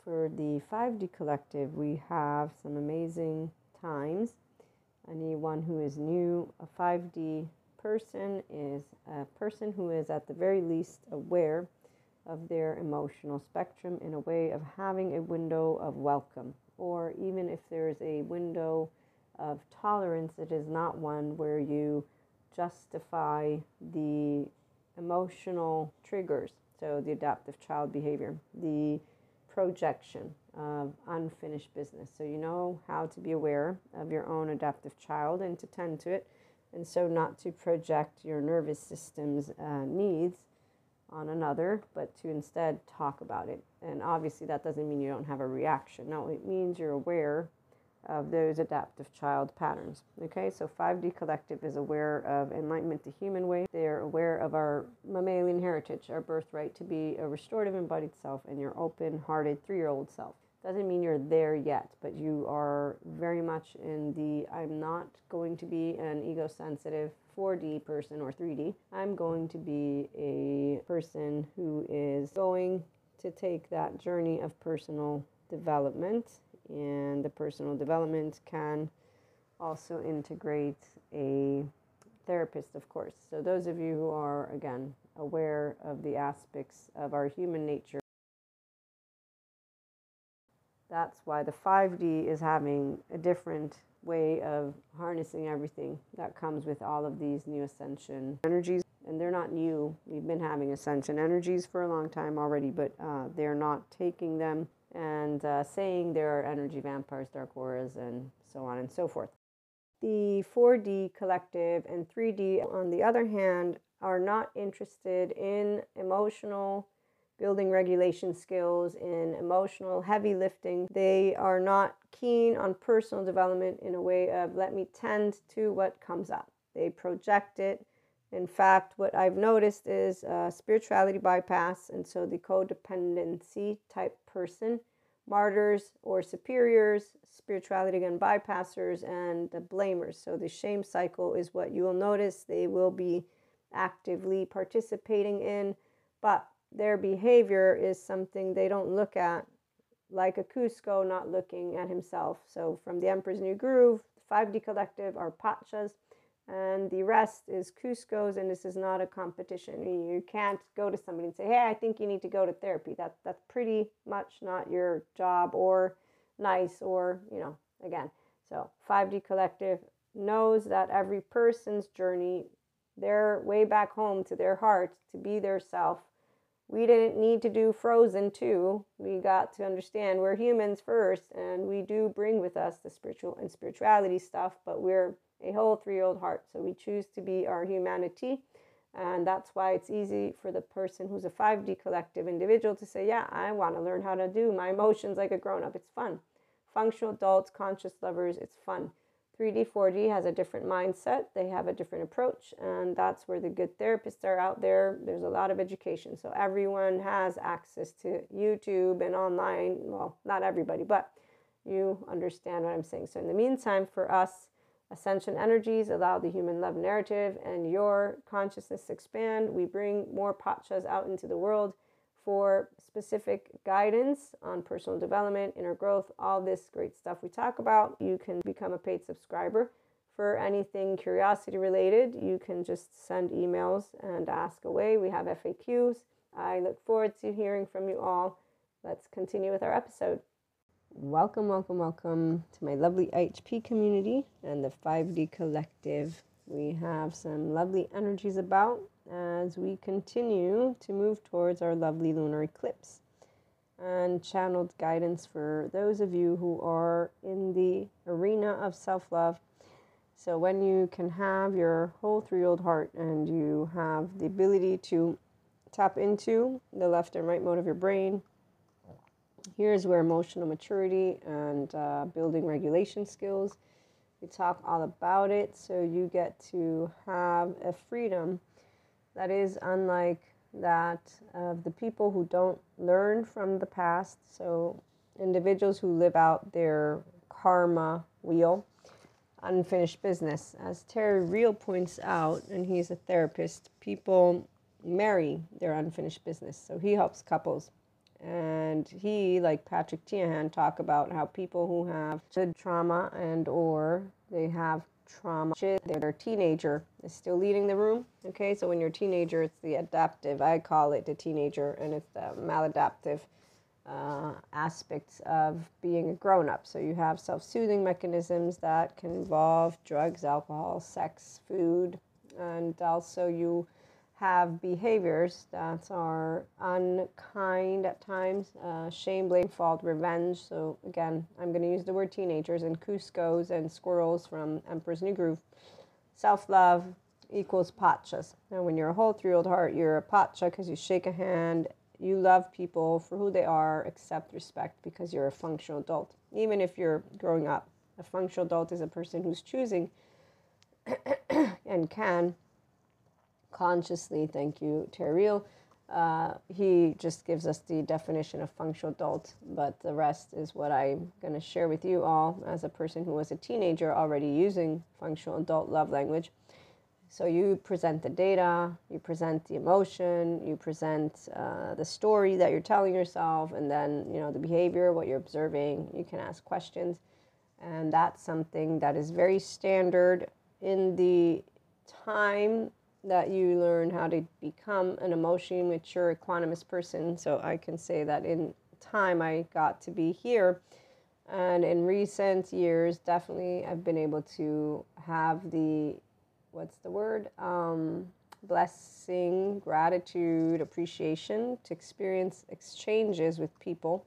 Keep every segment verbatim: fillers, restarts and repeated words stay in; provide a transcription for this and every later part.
for the five D collective, we have some amazing times. Anyone who is new, a five D person is a person who is at the very least aware of their emotional spectrum in a way of having a window of welcome, or even if there's a window of tolerance, it is not one where you justify the emotional triggers. So the adaptive child behavior, the projection of unfinished business. So you know how to be aware of your own adaptive child and to tend to it, and so not to project your nervous system's uh, needs on another, but to instead talk about it. And obviously that doesn't mean you don't have a reaction. No, it means you're aware of those adaptive child patterns. Okay, so five D collective is aware of enlightenment the human way. They're aware of our mammalian heritage, our birthright to be a restorative embodied self and your open-hearted three-year-old self. Doesn't mean you're there yet, but you are very much in the I'm not going to be an ego-sensitive four D person or three D. I'm going to be a person who is going to take that journey of personal development, and the personal development can also integrate a therapist, of course. So those of you who are, again, aware of the aspects of our human nature, that's why the five D is having a different way of harnessing everything that comes with all of these new ascension energies. And they're not new. We've been having ascension energies for a long time already, but uh, they're not taking them and uh, saying there are energy vampires, dark auras, and so on and so forth. The four D collective and three D, on the other hand, are not interested in emotional building regulation skills, in emotional heavy lifting. They are not keen on personal development in a way of let me tend to what comes up. They project it. In fact, what I've noticed is uh, spirituality bypass, and so the codependency type person, martyrs or superiors, spirituality again bypassers, and the blamers. So the shame cycle is what you will notice they will be actively participating in, but their behavior is something they don't look at, like a Cusco not looking at himself. So from the Emperor's New Groove, the five D collective are Pachas, and the rest is Cuscos, and this is not a competition. You can't go to somebody and say, hey, I think you need to go to therapy. That, that's pretty much not your job or nice or, you know, again. So five D collective knows that every person's journey, their way back home to their heart, to be their self. We didn't need to do Frozen two. We got to understand we're humans first, and we do bring with us the spiritual and spirituality stuff, but we're a whole three-year-old heart. So we choose to be our humanity, and that's why it's easy for the person who's a five D collective individual to say, yeah, I want to learn how to do my emotions like a grown-up. It's fun. Functional adults, conscious lovers, it's fun. three D, four D has a different mindset. They have a different approach, and that's where the good therapists are out there. There's a lot of education. So everyone has access to YouTube and online. Well, not everybody, but you understand what I'm saying. So in the meantime, for us, ascension energies allow the human love narrative and your consciousness to expand. We bring more Pachas out into the world for specific guidance on personal development, inner growth, all this great stuff we talk about. You can become a paid subscriber for anything curiosity related. You can just send emails and ask away. We have F A Qs. I look forward to hearing from you all. Let's continue with our episode. Welcome, welcome, welcome to my lovely I H P community and the five D collective. We have some lovely energies about as we continue to move towards our lovely lunar eclipse, and channeled guidance for those of you who are in the arena of self-love. So when you can have your whole three-year-old heart and you have the ability to tap into the left and right mode of your brain, here's where emotional maturity and uh, building regulation skills, we talk all about it. So you get to have a freedom that is unlike that of the people who don't learn from the past. So individuals who live out their karma wheel, unfinished business. As Terry Real points out, and he's a therapist, people marry their unfinished business. So he helps couples And he, like Patrick Tiahan, talk about how people who have trauma and or they have trauma, their teenager is still leading the room. Okay, so when you're a teenager, it's the adaptive, I call it the teenager, and it's the maladaptive uh, aspects of being a grown-up. So you have self-soothing mechanisms that can involve drugs, alcohol, sex, food, and also you have behaviors that are unkind at times, uh, shame, blame, fault, revenge. So again, I'm going to use the word teenagers and Cusco's and squirrels from Emperor's New Groove. Self-love equals pachas. Now when you're a whole three-year-old heart, you're a pacha because you shake a hand, you love people for who they are, accept, respect, because you're a functional adult. Even if you're growing up, a functional adult is a person who's choosing and can consciously, thank you, Terriel. Uh, he just gives us the definition of functional adult, but the rest is what I'm going to share with you all as a person who was a teenager already using functional adult love language. So you present the data, you present the emotion, you present uh, the story that you're telling yourself, and then, you know, the behavior, what you're observing. You can ask questions, and that's something that is very standard in the time that you learn how to become an emotionally mature equanimous person. So I can say that in time I got to be here, and in recent years definitely I've been able to have the, what's the word, um, blessing, gratitude, appreciation to experience exchanges with people,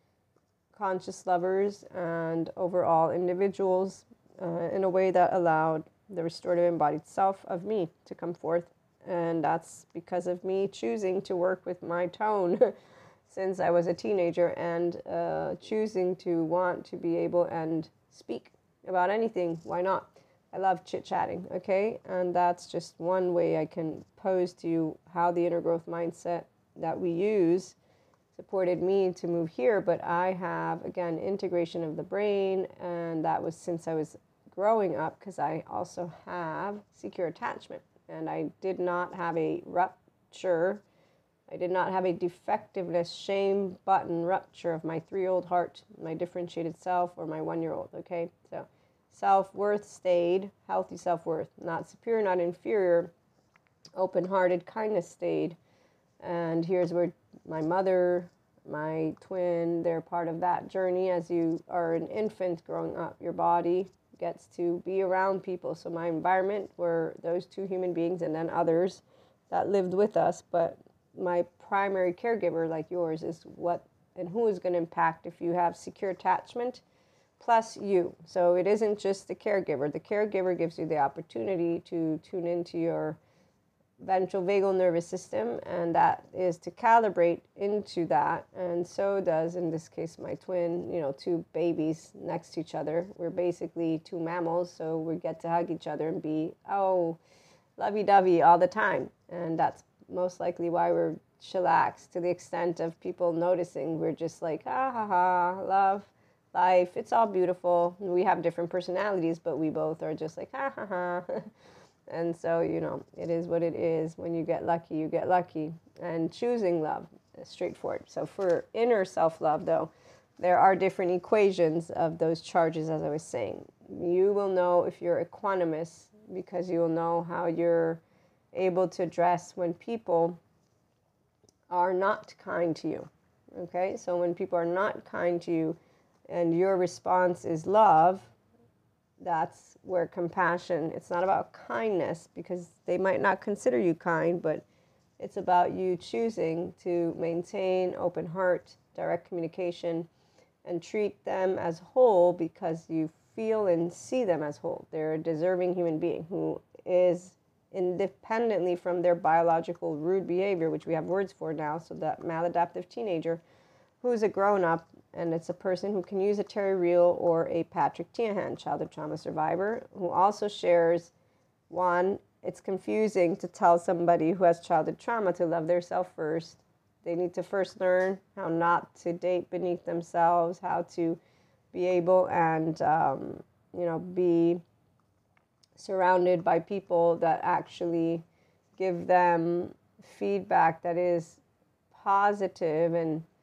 conscious lovers and overall individuals uh, in a way that allowed the restorative embodied self of me to come forth. And that's because of me choosing to work with my tone since I was a teenager, and uh, choosing to want to be able and speak about anything. Why not? I love chit-chatting, okay? And that's just one way I can pose to you how the inner growth mindset that we use supported me to move here. But I have, again, integration of the brain, and that was since I was growing up, because I also have secure attachment, and I did not have a rupture. I did not have a defectiveness shame button rupture of my three-year-old heart, my differentiated self, or my one-year-old, okay? So self-worth stayed, healthy self-worth, not superior, not inferior, open-hearted kindness stayed. And here's where my mother, my twin, they're part of that journey. As you are an infant growing up, your body gets to be around people. So my environment were those two human beings and then others that lived with us. But my primary caregiver, like yours, is what and who is going to impact if you have secure attachment plus you. So it isn't just the caregiver. The caregiver gives you the opportunity to tune into your ventral vagal nervous system, and that is to calibrate into that. And so does, in this case, my twin, you know, two babies next to each other. We're basically two mammals, so we get to hug each other and be, oh, lovey-dovey all the time. And that's most likely why we're chillaxed, to the extent of people noticing. We're just like, ah, ha, ha, love, life, it's all beautiful. We have different personalities, but we both are just like, ha, ha, ha. And so, you know, it is what it is. When you get lucky, you get lucky. And choosing love is straightforward. So for inner self-love, though, there are different equations of those charges, as I was saying. You will know if you're equanimous, because you will know how you're able to address when people are not kind to you. Okay? So when people are not kind to you and your response is love, that's where compassion, it's not about kindness, because they might not consider you kind, but it's about you choosing to maintain open heart, direct communication, and treat them as whole because you feel and see them as whole. They're a deserving human being who is independently from their biological rude behavior, which we have words for now, so that maladaptive teenager who's a grown-up, and it's a person who can use a Terry Real or a Patrick Tiahan, childhood trauma survivor, who also shares, one, it's confusing to tell somebody who has childhood trauma to love their self first. They need to first learn how not to date beneath themselves, how to be able and, um, you know, be surrounded by people that actually give them feedback that is positive and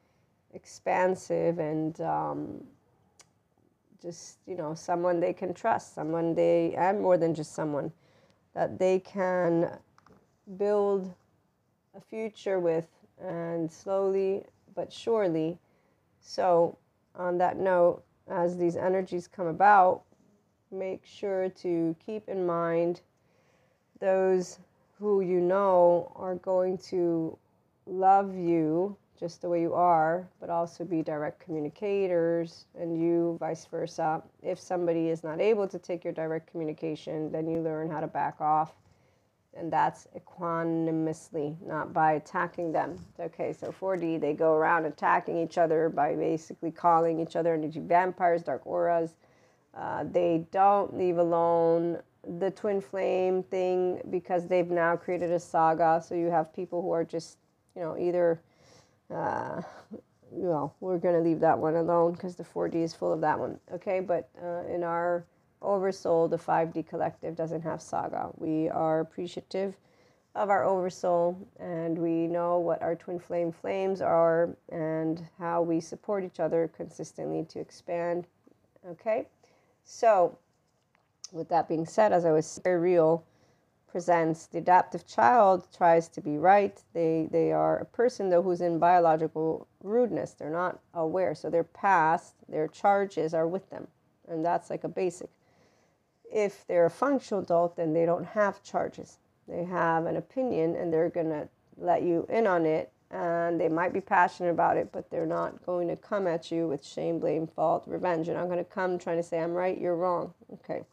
expansive and um, just, you know, someone they can trust, someone they, and more than just someone, that they can build a future with, and slowly but surely. So on that note, as these energies come about, make sure to keep in mind those who you know are going to love you just the way you are, but also be direct communicators, and you vice versa. If somebody is not able to take your direct communication, then you learn how to back off, and that's equanimously, not by attacking them. Okay, so four D, they go around attacking each other by basically calling each other energy vampires, dark auras. Uh, they don't leave alone the twin flame thing because they've now created a saga. So you have people who are just, you know, either, uh, well, we're going to leave that one alone because the four D is full of that one. Okay, but uh, in our Oversoul, the five D collective doesn't have saga. We are appreciative of our Oversoul, and we know what our twin flame flames are and how we support each other consistently to expand. Okay, so with that being said, as I was very real presents the adaptive child tries to be right. They they are a person though who's in biological rudeness. They're not aware, so their past, their charges are with them, and that's like a basic. If they're a functional adult, then they don't have charges. They have an opinion, and they're going to let you in on it, and they might be passionate about it, but they're not going to come at you with shame, blame, fault, revenge. And I'm going to come trying to say, I'm right, you're wrong. Okay.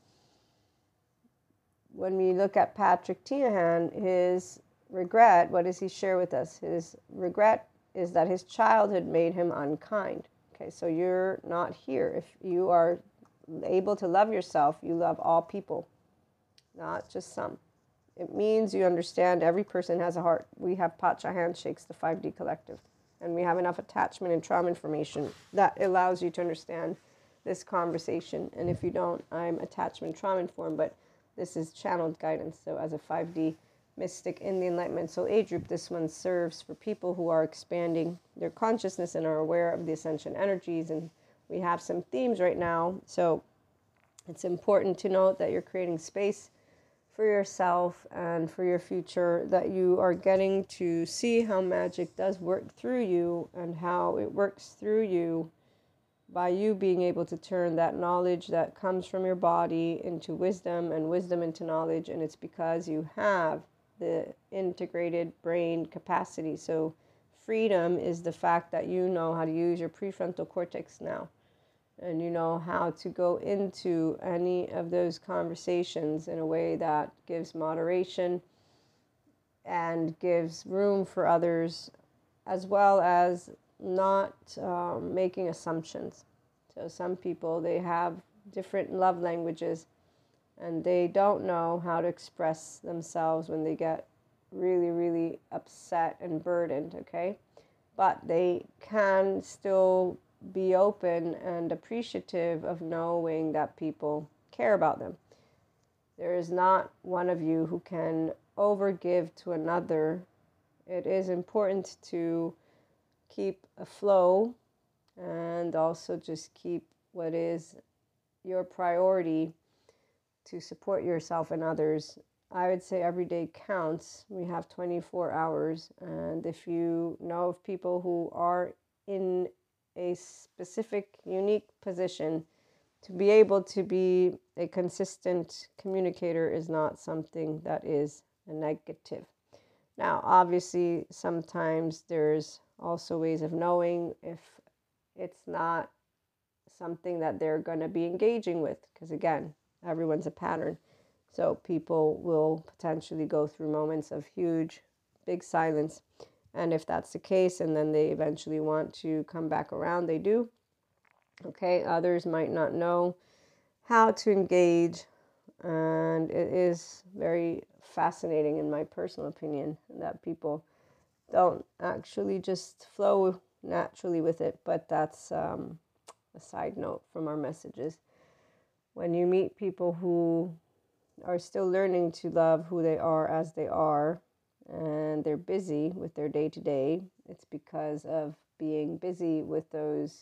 When we look at Patrick Teahan, his regret, what does he share with us? His regret is that his childhood made him unkind. Okay, so you're not here. If you are able to love yourself, you love all people, not just some. It means you understand every person has a heart. We have Pacha Handshakes, the five D collective, and we have enough attachment and trauma information that allows you to understand this conversation. And if you don't, I'm attachment trauma informed, but this is channeled guidance. So as a five D mystic in the Enlightenment Soul Age group, this one serves for people who are expanding their consciousness and are aware of the ascension energies. And we have some themes right now, so it's important to note that you're creating space for yourself and for your future, that you are getting to see how magic does work through you and how it works through you by you being able to turn that knowledge that comes from your body into wisdom and wisdom into knowledge. And it's because you have the integrated brain capacity. So freedom is the fact that you know how to use your prefrontal cortex now. And you know how to go into any of those conversations in a way that gives moderation and gives room for others, as well as not um, making assumptions. So some people, they have different love languages, and they don't know how to express themselves when they get really, really upset and burdened, okay? But they can still be open and appreciative of knowing that people care about them. There is not one of you who can overgive to another. It is important to keep a flow and also just keep what is your priority to support yourself and others. I would say every day counts. We have twenty-four hours, and if you know of people who are in a specific, unique position, to be able to be a consistent communicator is not something that is a negative. Now, obviously, sometimes there's also ways of knowing if it's not something that they're going to be engaging with, because again, everyone's a pattern. So people will potentially go through moments of huge, big silence. And if that's the case, and then they eventually want to come back around, they do. Okay, others might not know how to engage. And it is very fascinating, in my personal opinion, that people don't actually just flow naturally with it. But that's um, a side note from our messages. When you meet people who are still learning to love who they are as they are, and they're busy with their day-to-day, it's because of being busy with those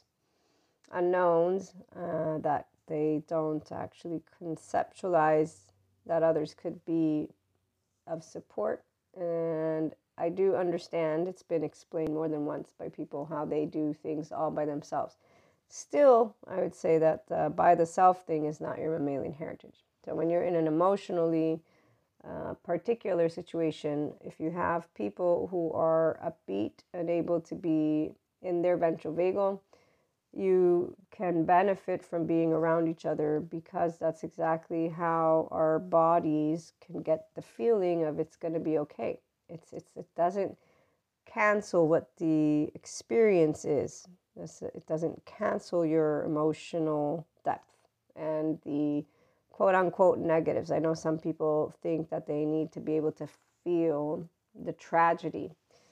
unknowns uh, that they don't actually conceptualize that others could be of support. And I do understand, it's been explained more than once by people, how they do things all by themselves. Still, I would say that uh, by the self thing is not your mammalian heritage. So when you're in an emotionally uh, particular situation, if you have people who are upbeat and able to be in their ventral vagal, you can benefit from being around each other, because that's exactly how our bodies can get the feeling of it's going to be okay. It's, it's, it doesn't cancel what the experience is. It doesn't cancel your emotional depth and the quote unquote negatives. I know some people think that they need to be able to feel the tragedy.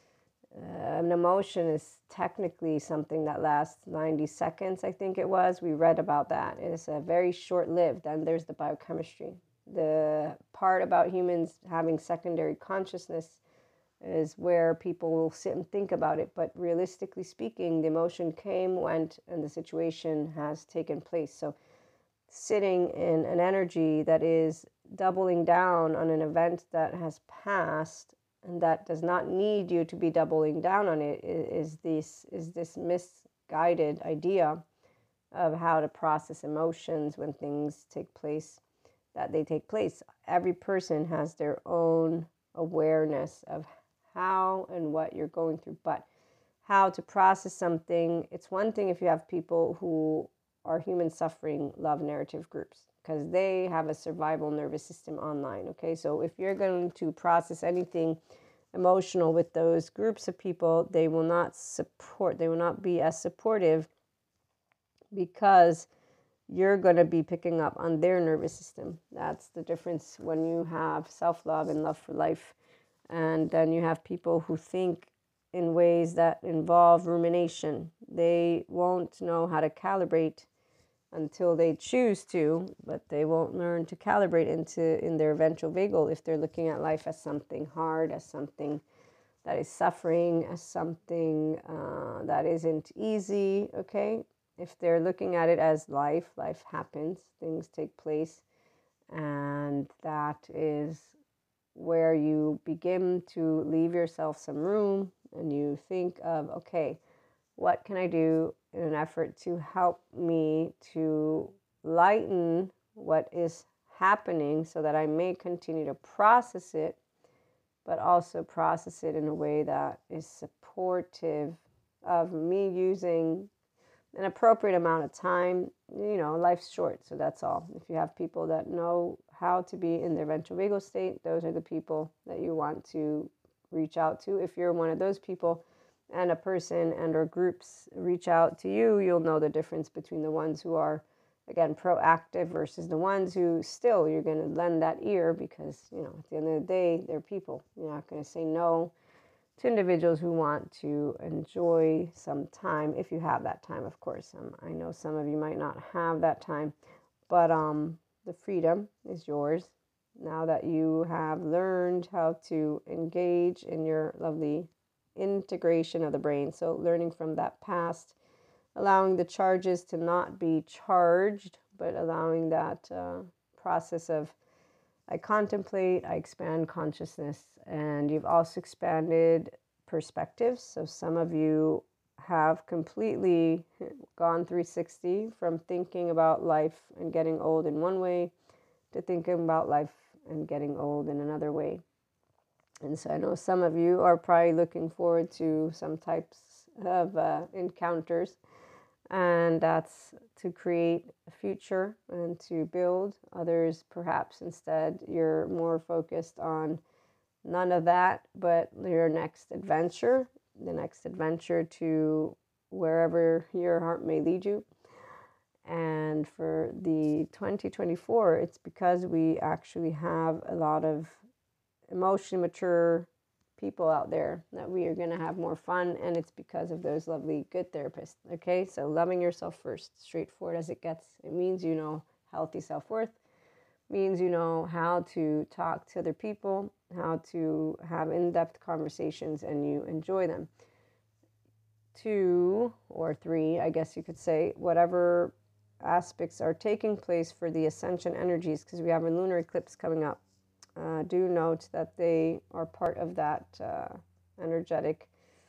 Uh, an emotion is technically something that lasts ninety seconds, I think it was. We read about that. It's a very short-lived, and there's the biochemistry. The part about humans having secondary consciousness is where people will sit and think about it. But realistically speaking, the emotion came, went, and the situation has taken place. So sitting in an energy that is doubling down on an event that has passed and that does not need you to be doubling down on it is this is this misguided idea of how to process emotions when things take place, that they take place. Every person has their own awareness of how and what you're going through, but how to process something. It's one thing if you have people who are human suffering love narrative groups, because they have a survival nervous system online. Okay, so if you're going to process anything emotional with those groups of people, they will not support, they will not be as supportive, because you're going to be picking up on their nervous system. That's the difference when you have self-love and love for life. And then you have people who think in ways that involve rumination. They won't know how to calibrate until they choose to, but they won't learn to calibrate into in their ventral vagal if they're looking at life as something hard, as something that is suffering, as something uh, that isn't easy. Okay, if they're looking at it as life, life happens, things take place, and that is where you begin to leave yourself some room, and you think of, okay, what can I do in an effort to help me to lighten what is happening so that I may continue to process it, but also process it in a way that is supportive of me using an appropriate amount of time. You know, life's short, so that's all. If you have people that know how to be in their ventral vagal state, those are the people that you want to reach out to. If you're one of those people, and a person and or groups reach out to you, you'll know the difference between the ones who are, again, proactive versus the ones who still you're going to lend that ear, because, you know, at the end of the day, they're people. You're not going to say no to individuals who want to enjoy some time, if you have that time, of course. Um, I know some of you might not have that time, but um, the freedom is yours now that you have learned how to engage in your lovely integration of the brain. So learning from that past, allowing the charges to not be charged, but allowing that uh, process of I contemplate, I expand consciousness. And you've also expanded perspectives. So some of you have completely gone three sixty from thinking about life and getting old in one way to thinking about life and getting old in another way. And so I know some of you are probably looking forward to some types of uh, encounters, and that's to create a future and to build. Others, perhaps instead, you're more focused on none of that, but your next adventure, the next adventure to wherever your heart may lead you. And for the twenty twenty-four, it's because we actually have a lot of emotionally mature people out there that we are going to have more fun, and it's because of those lovely good therapists. Okay, so loving yourself first, straightforward as it gets. It means you know healthy self-worth, means you know how to talk to other people, how to have in-depth conversations, and you enjoy them. two or three, I guess you could say, whatever aspects are taking place for the ascension energies, because we have a lunar eclipse coming up. Uh, do note that they are part of that uh, energetic,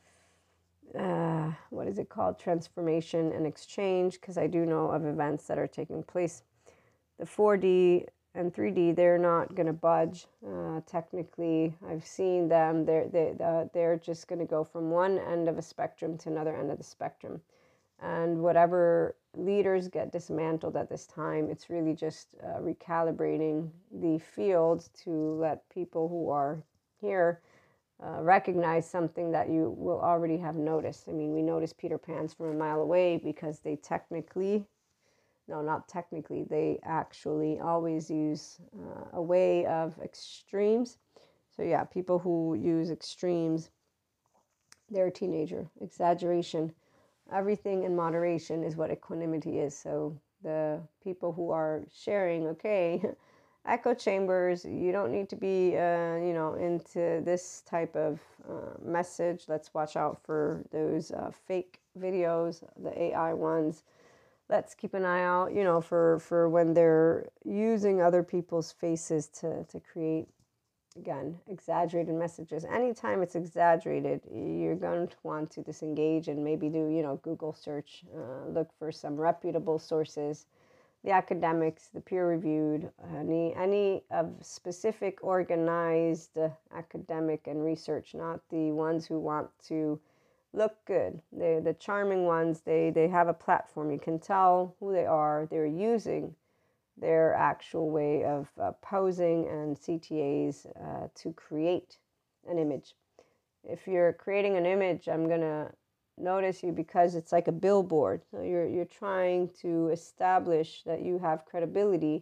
uh, what is it called, transformation and exchange, because I do know of events that are taking place. The four D and three D, they're not going to budge. Uh, technically, I've seen them. They're, they, uh, they're just going to go from one end of a spectrum to another end of the spectrum. And whatever leaders get dismantled at this time, it's really just uh, recalibrating the field to let people who are here uh, recognize something that you will already have noticed. I mean, we notice Peter Pans from a mile away because they technically, no, not technically, they actually always use uh, a way of extremes. So yeah, people who use extremes, they're a teenager. Exaggeration. Everything in moderation is what equanimity is. So the people who are sharing, okay, echo chambers, you don't need to be, uh, you know, into this type of uh, message. Let's watch out for those uh, fake videos, the A I ones. Let's keep an eye out, you know, for, for when they're using other people's faces to, to create, again, exaggerated messages. Anytime it's exaggerated, you're going to want to disengage and maybe do, you know, Google search, uh, look for some reputable sources, the academics, the peer-reviewed, any, any of specific organized uh, academic and research, not the ones who want to look good. They, the charming ones, they, they have a platform. You can tell who they are. They're using their actual way of uh, posing and C T As uh, to create an image. If you're creating an image, I'm going to notice you because it's like a billboard. So you're, you're trying to establish that you have credibility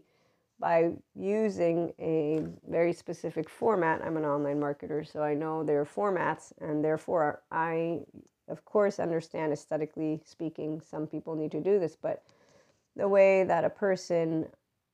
by using a very specific format. I'm an online marketer, so I know there are formats, and therefore I, of course, understand aesthetically speaking, some people need to do this, but the way that a person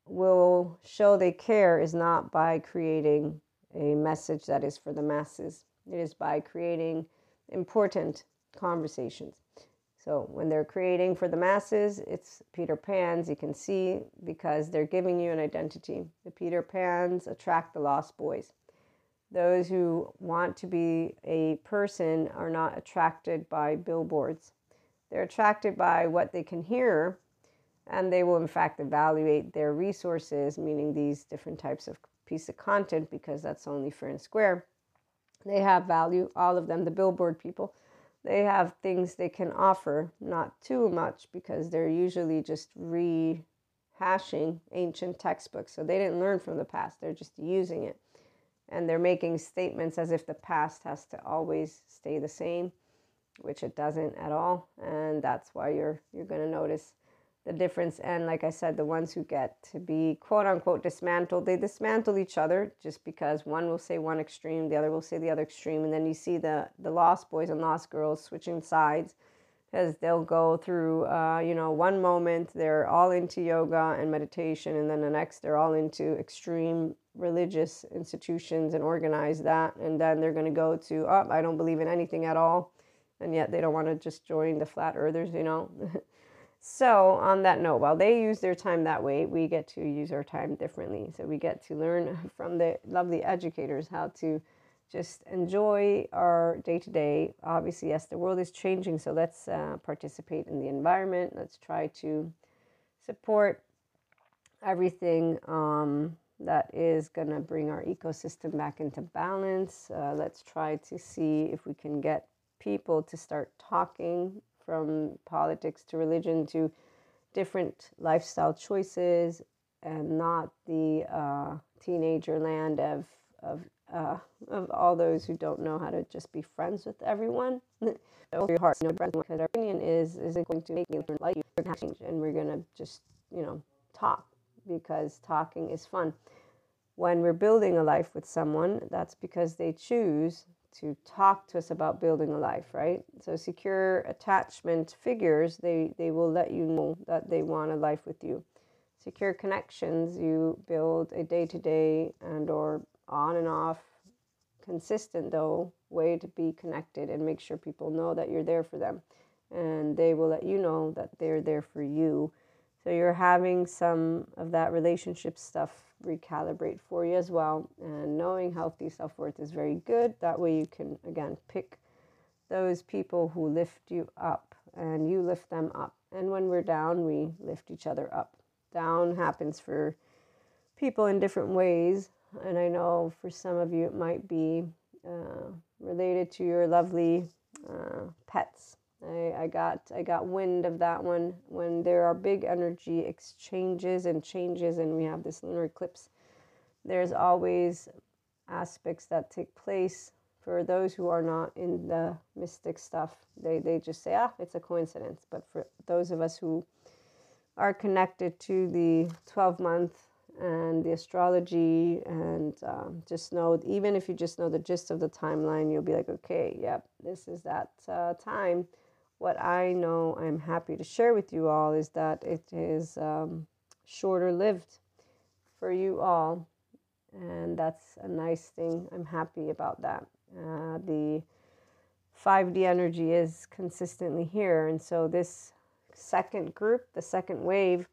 will show they care is not by creating a message that is for the masses. It is by creating important conversations. So when they're creating for the masses, it's Peter Pans, you can see, because they're giving you an identity. The Peter Pans attract the lost boys. Those who want to be a person are not attracted by billboards. They're attracted by what they can hear, and they will in fact evaluate their resources, meaning these different types of piece of content, because that's only fair and square. They have value, all of them, the billboard people. They have things they can offer, not too much, because they're usually just rehashing ancient textbooks. So they didn't learn from the past, they're just using it. And they're making statements as if the past has to always stay the same, which it doesn't at all. And that's why you're you're going to notice the difference. And like I said, the ones who get to be quote unquote dismantled, they dismantle each other just because one will say one extreme, the other will say the other extreme. And then you see the, the lost boys and lost girls switching sides, because they'll go through, uh, you know, one moment they're all into yoga and meditation, and then the next they're all into extreme religious institutions and organize that. And then they're going to go to, oh, I don't believe in anything at all. And yet they don't want to just join the flat earthers, you know. So on that note, while they use their time that way, we get to use our time differently. So we get to learn from the lovely educators how to just enjoy our day-to-day. Obviously, yes, the world is changing, so let's uh, participate in the environment. Let's try to support everything um, that is going to bring our ecosystem back into balance. Uh, let's try to see if we can get people to start talking, from politics to religion to different lifestyle choices, and not the uh, teenager land of of uh, of all those who don't know how to just be friends with everyone. Your heart, you know, because our opinion is is it going to make you like you change, and we're gonna just you know talk because talking is fun. When we're building a life with someone, that's because they choose to talk to us about building a life, right? So secure attachment figures, they, they will let you know that they want a life with you. Secure connections, you build a day-to-day and or on and off consistent, though, way to be connected and make sure people know that you're there for them. And they will let you know that they're there for you. So you're having some of that relationship stuff recalibrate for you as well. And knowing healthy self-worth is very good. That way you can, again, pick those people who lift you up and you lift them up. And when we're down, we lift each other up. Down happens for people in different ways. And I know for some of you it might be uh, related to your lovely uh, pets. I, I got I got wind of that one when there are big energy exchanges and changes, and we have this lunar eclipse. There's always aspects that take place. For those who are not in the mystic stuff, they, they just say, ah, it's a coincidence. But for those of us who are connected to the twelve-month and the astrology, and um, just know, even if you just know the gist of the timeline, you'll be like, okay, yep, this is that uh, time. What I know I'm happy to share with you all is that it is um, shorter lived for you all. And that's a nice thing. I'm happy about that. Uh, the five D energy is consistently here. And so this second group, the second wave,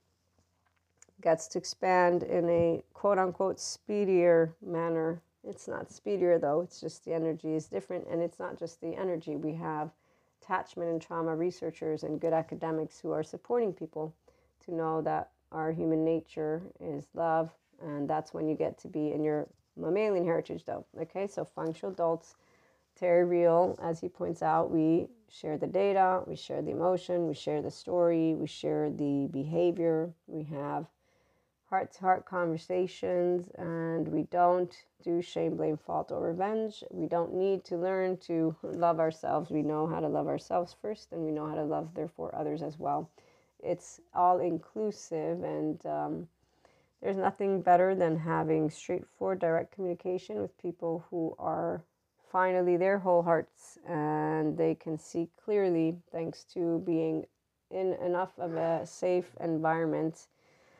gets to expand in a quote unquote speedier manner. It's not speedier though, it's just the energy is different. And it's not just the energy. We have attachment and trauma researchers and good academics who are supporting people to know that our human nature is love. And that's when you get to be in your mammalian heritage though. Okay, so functional adults, Terry Real, as he points out, we share the data, we share the emotion, we share the story, we share the behavior, we have heart-to-heart conversations, and we don't do shame, blame, fault, or revenge. We don't need to learn to love ourselves. We know how to love ourselves first, and we know how to love, therefore, others as well. It's all inclusive, and um, there's nothing better than having straightforward, direct communication with people who are finally their whole hearts, and they can see clearly thanks to being in enough of a safe environment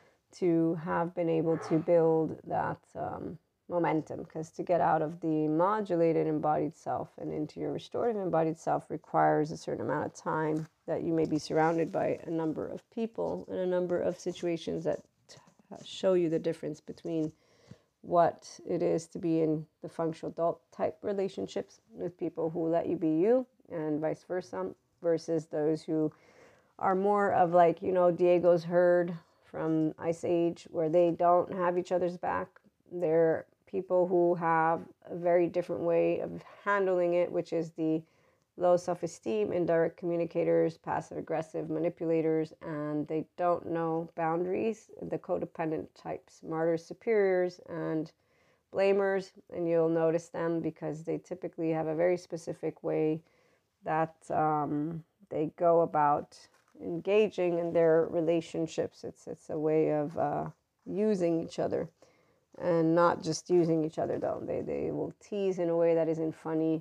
to have been able to build that um, momentum. Because to get out of the modulated embodied self and into your restorative embodied self requires a certain amount of time, that you may be surrounded by a number of people and a number of situations that show you the difference between what it is to be in the functional adult type relationships with people who let you be you, and vice versa, versus those who are more of like, you know, Diego's herd from Ice Age, where they don't have each other's back. They're people who have a very different way of handling it, which is the low self-esteem, indirect communicators, passive-aggressive manipulators, and they don't know boundaries, the codependent types, martyrs, superiors, and blamers. And you'll notice them because they typically have a very specific way that um, they go about engaging in their relationships. It's it's a way of uh, using each other, and not just using each other though. They they will tease in a way that isn't funny.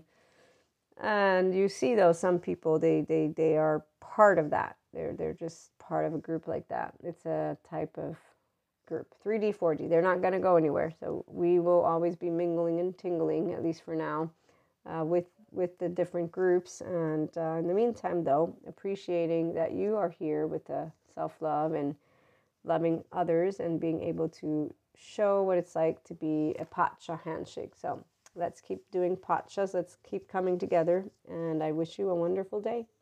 And you see though, some people they they they are part of that. They're they're just part of a group like that. It's a type of group. three D, four D. They're not going to go anywhere. So we will always be mingling and tingling, at least for now, uh, with with the different groups. And uh, in the meantime, though, appreciating that you are here with the self-love and loving others and being able to show what it's like to be a Pacha handshake. So let's keep doing Pachas. Let's keep coming together. And I wish you a wonderful day.